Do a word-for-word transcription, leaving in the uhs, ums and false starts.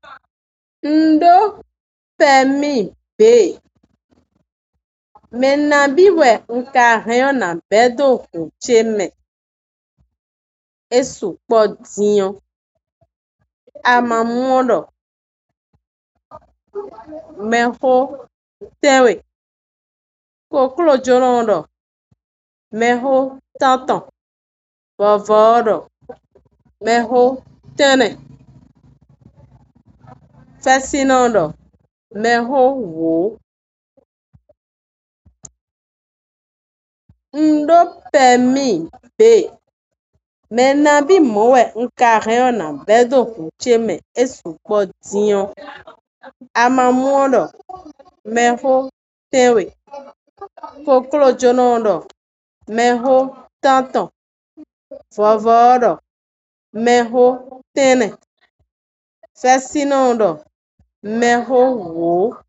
Ndo pemi be. Menabiwe nkahion na bedo hucheme. Esu podion. Amamuodo. Meho tewe. Koklo jorondo. Meho tanton. Vovodo. Meho tene. Fascinando. Meho wo. Ndo pemi be. Menabi mowe nkahion na bedo hucheme. Esu podion. Amamuodo. Meho tewe. Koklo jorondo. Meho tanton. Vovodo. Meho tene. Fascinando. Meho wo.